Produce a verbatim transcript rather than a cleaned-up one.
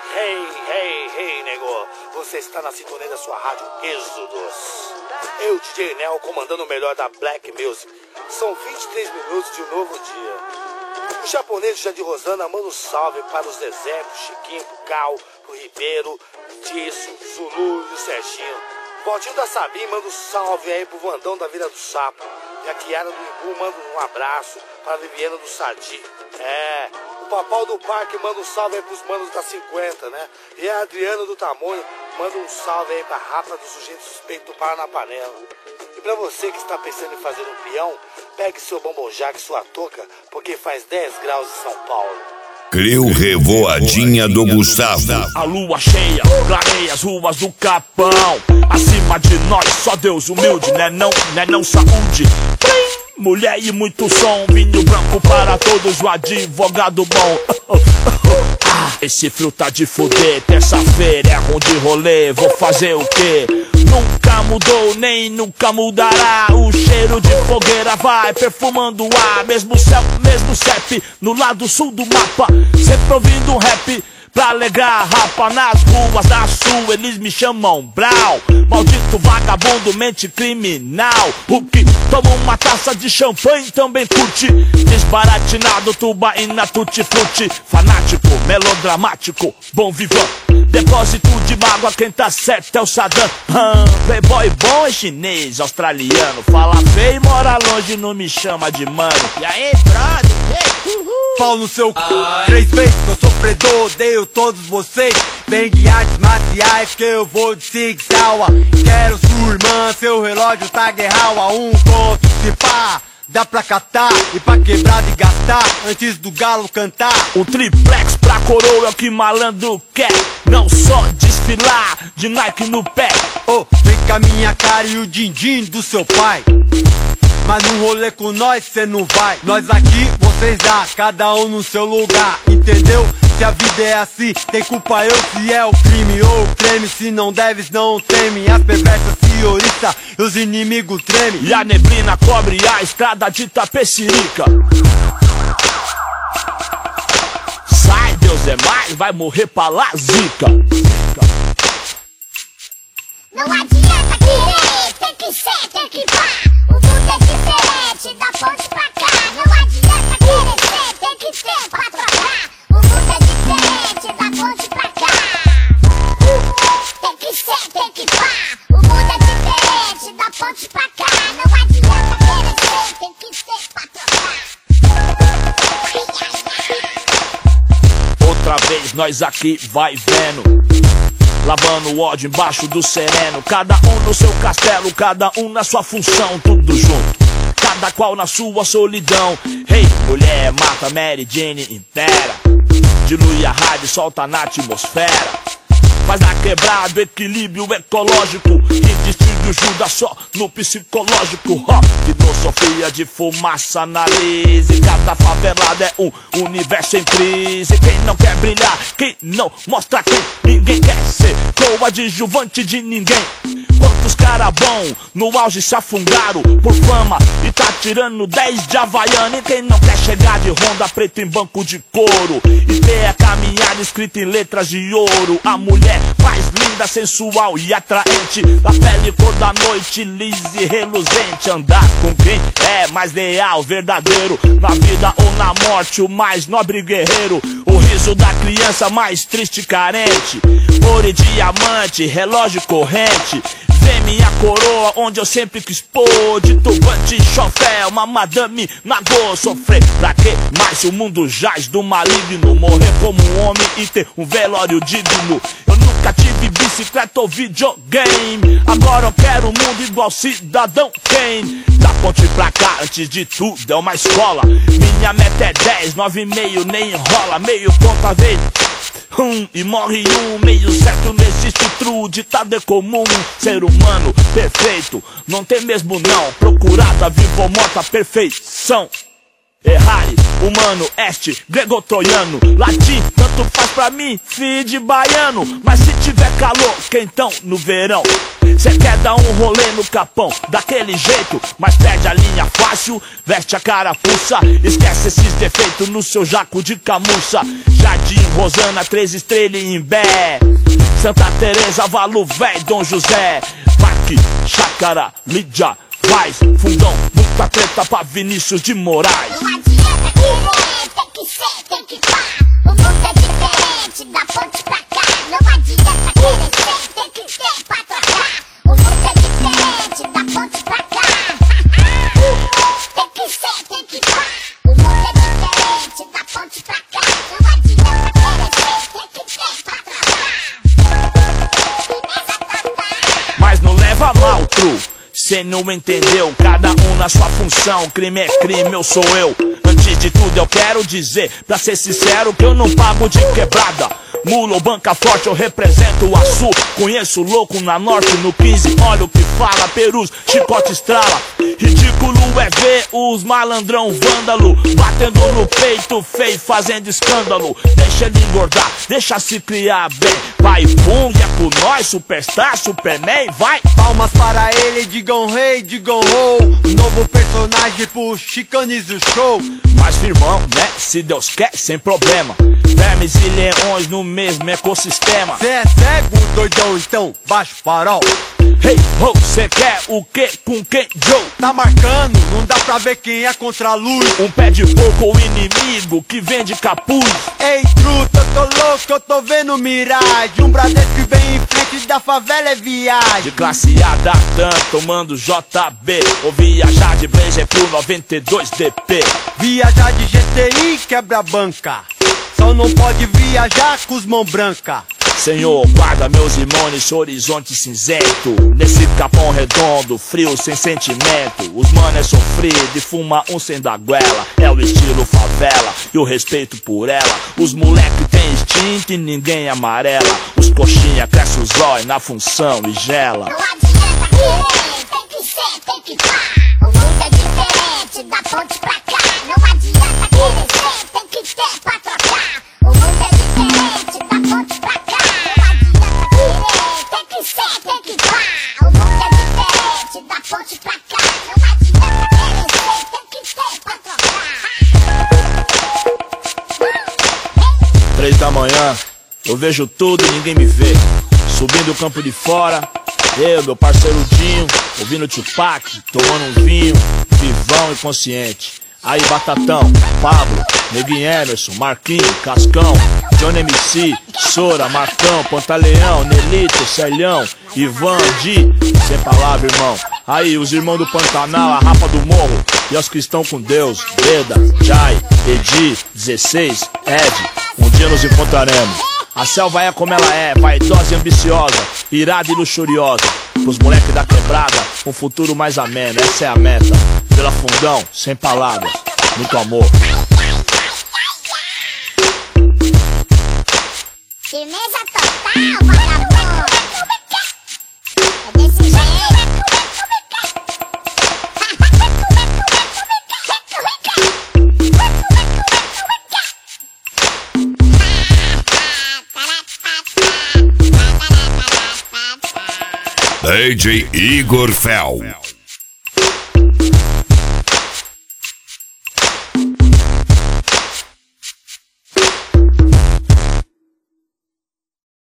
Hey, hey, hey, nego. Você está na sintonia da sua rádio Êxodos. Eu, D J Nel, comandando o melhor da Black Music. São vinte e três minutos de um novo dia. O japonês já de Rosana manda um salve para os Zezé, pro Chiquinho, pro Cal, pro Ribeiro, Disso, Zulu e o Serginho. Valtinho da Sabim manda um salve aí pro Vandão da Vila do Sapo. E a Kiara do Imbu manda um abraço para a Viviana do Sadi. É, o Papau do Parque manda um salve aí pros manos da cinquenta, né? E a Adriana do Tamonho manda um salve aí pra Rafa do Sujeito Suspeito do Paranapanela. E pra você que está pensando em fazer um peão, pegue seu bombonjac e sua touca, porque faz dez graus em São Paulo. Creu Revoadinha do Gustavo. A lua cheia clareia as ruas do Capão. Acima de nós só Deus humilde, né não, né não saúde. Mulher e muito som, vinho branco para todos, o advogado bom. Esse frio tá de fuder, terça-feira é ruim de rolê, vou fazer o quê? Nunca mudou, nem nunca mudará. O cheiro de fogueira vai perfumando o ar. Mesmo céu, mesmo C E P, no lado sul do mapa. Sempre ouvindo um rap pra alegrar a rapa. Nas ruas da sul eles me chamam Brau. Maldito vagabundo, mente criminal. O que toma uma taça de champanhe também curte. Desbaratinado, tubaína, tutti-frutti. Fanático, melodramático, bom vivan. Depósito de mágoa, quem tá certo é o Saddam. hum, Playboy bom é chinês, australiano. Fala feio e mora longe, não me chama de mano. E aí, brother? Hey, uhul. Pau no seu c... Três vezes que eu sou predor, odeio todos vocês. Vem de artes marciais que eu vou de Sig Sauer. Quero sua irmã, seu relógio tá guerral. A um conto de pá, dá pra catar e pra quebrar e gastar antes do galo cantar. Um triplex pra coroa é o que malandro quer. Não só desfilar de Nike no pé. Oh, vem com a minha cara e o din-din do seu pai. Mas num rolê com nós cê não vai. Nós aqui, vocês lá, cada um no seu lugar, entendeu? Se a vida é assim, tem culpa eu se é o crime ou o creme. Se não deves, não teme. As perversas se oriçam e os inimigos tremem. E a neblina cobre a estrada de Tapecirica. Sai, Deus é mais, vai morrer pra lá, zica. Não adianta querer, tem que ser, tem que pá. O mundo é diferente, da ponte pra cá. Não adianta querer ser, tem que ter pra trocar. O mundo é diferente, da ponte pra cá. Tem que ser, tem que pá. O mundo é diferente, da ponte pra cá. Não adianta querer ser, tem que ter pra trocar. Outra vez nós aqui vai vendo, lavando o ódio embaixo do sereno. Cada um no seu castelo, cada um na sua função. Tudo junto, cada qual na sua solidão. Hey, mulher, mata Mary Jane inteira. Dilui a rádio, solta na atmosfera. Faz na quebrada, equilíbrio ecológico. E distribui Judas só no psicológico. Ó, filosofia de fumaça analise. Cada favelada é um universo em crise. Quem não quer brilhar, quem não mostra quem. Ninguém quer ser coadjuvante de ninguém. Quantos cara bom no auge se afundaram por fama e tá tirando dez de Havaiana. E quem não quer chegar de Honda preta em banco de couro e ter a caminhada escrita em letras de ouro. A mulher mais linda, sensual e atraente, da pele cor da noite, lisa e reluzente. Andar com quem é mais leal, verdadeiro, na vida ou na morte, o mais nobre guerreiro. O riso da criança mais triste e carente. Ouro e diamante, relógio corrente. Vê minha coroa onde eu sempre quis pôr. De turbante, chofé, uma madame nagô. Sofrer pra quê? Mas o mundo jaz do maligno. Morrer como um homem e ter um velório digno. Eu nunca tive bicicleta ou videogame. Agora eu quero um mundo igual Cidadão Kane. Da ponte pra cá, antes de tudo é uma escola. Minha meta é dez, nove e meio, nem enrola. Meio ponto a vez Um, e morre um, meio certo, não existe true. Ditado é comum, ser humano perfeito não tem mesmo não. Procurada, viva ou morta, perfeição. Errare, humano, este, grego-troiano, latim, tanto faz pra mim, filho de baiano. Mas se tiver calor, quentão no verão. Cê quer dar um rolê no capão, daquele jeito, mas perde a linha fácil, veste a carapuça, esquece esses defeitos no seu jaco de camuça. Jardim, Rosana, Três Estrelas em Imbé, Santa Teresa, Valo Véi, Dom José, Parque, Chácara, Lídia, Vaz, Fundão, muita treta pra Vinícius de Moraes. Não adianta querer, tem que ser, tem que pá. O mundo é diferente, da ponte pra cá. Não adianta querer ser, tem que ter pra trocar. O mundo é diferente, da ponte pra cá. Tem que ser, tem que pá. O mundo é diferente, da ponte pra cá. Não adianta querer ser, tem que ter pra trocar. Mas não leva mal, tru, cê não entendeu, cada um na sua função. Crime é crime, eu sou eu. Antes de tudo eu quero dizer, pra ser sincero, que eu não pago de quebrada. Mula ou banca forte, eu represento o Açu. Conheço louco na norte, no quinze, olha o que fala. Perus, chicote estrala. Ridículo é ver os malandrão vândalo batendo no peito feio, fazendo escândalo. Deixa ele engordar, deixa se criar bem. Vai pum, é com nós, superstar, superman, vai. Palmas para ele, digam rei, digam ho. Novo personagem pro Chicanes do show. Mas firmão, né? Se Deus quer, sem problema. Vermes e leões no mesmo ecossistema. Cê é cego, doidão, então baixa o farol. Hey, ho, cê quer o que com quem, Joe? Tá marcando, não dá pra ver quem é contra a luz. Um pé de porco ou inimigo que vende capuz. Ei, truta, eu tô louco, eu tô vendo miragem. Um Bradesco que vem em frente da favela é viagem. De classe A da T A M, tomando J B. Ou viajar de Blazer pro noventa e dois D P. Viajar de G T I quebra a banca. Só não pode viajar com os mãos brancas. Senhor, guarda meus irmãos nesse horizonte cinzento. Nesse capão redondo, frio, sem sentimento. Os mano é sofrido e fuma um sem da goela. É o estilo favela e o respeito por ela. Os moleque tem instinto e ninguém amarela. Os coxinha cresce os olhos na função e gela. Não adianta querer, tem que ser, tem que pá. O mundo é diferente, da ponte pra cá. Não adianta querer ser, tem que ter pra trocar. O mundo é diferente, da ponte pra cá. Tem que ser, tem que pá. O mundo é diferente, da ponte pra cá. Não adianta querer ser, tem que ter pra trocar. Três da manhã, eu vejo tudo e ninguém me vê. Subindo o campo de fora, eu, meu parceiro Dinho, ouvindo Tupac, tomando um vinho, vivão e consciente. Aí Batatão, Pablo, Neguinho Emerson, Marquinhos, Cascão, Johnny M C, Sora, Marcão, Pantaleão, Nelito, Celhão, Ivan, Di, sem palavra, irmão. Aí os irmãos do Pantanal, a Rapa do Morro, e os que estão com Deus, Beda, Jai, Edi, dezesseis, Ed, um dia nos encontraremos. A selva é como ela é, vaidosa e ambiciosa, irada e luxuriosa. Pros moleques da quebrada, um futuro mais ameno, essa é a meta. Pela Fundão, sem palavras, muito amor. Firmeza total, vagabundo. É desse jeito. D J Igor Fel.